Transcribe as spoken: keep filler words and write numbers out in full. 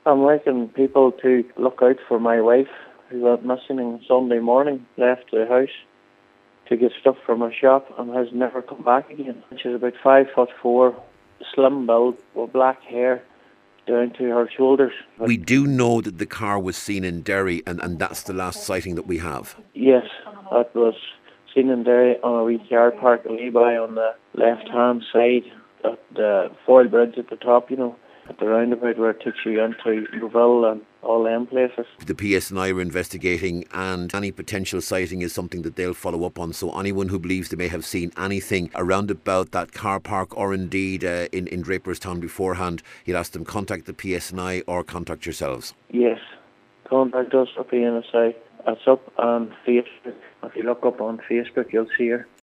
I'm liking people to look out for my wife, who went missing on Sunday morning, left the house to get stuff from her shop and has never come back again. She's about five foot four, slim build, with black hair down to her shoulders. We do know that the car was seen in Derry, and, and that's the last sighting that we have. Yes, it was seen in Derry on a wee car park in Levi on the left-hand side at the Foyle Bridge at the top, you know, at the roundabout where it takes you into Roville and all them places. The P S N I are investigating, and any potential sighting is something that they'll follow up on. So anyone who believes they may have seen anything around about that car park, or indeed uh, in, in Draperstown beforehand, you'll ask them contact the P S N I or contact yourselves. Yes, contact us at P S N I. It's up on Facebook. If you look up on Facebook, you'll see her.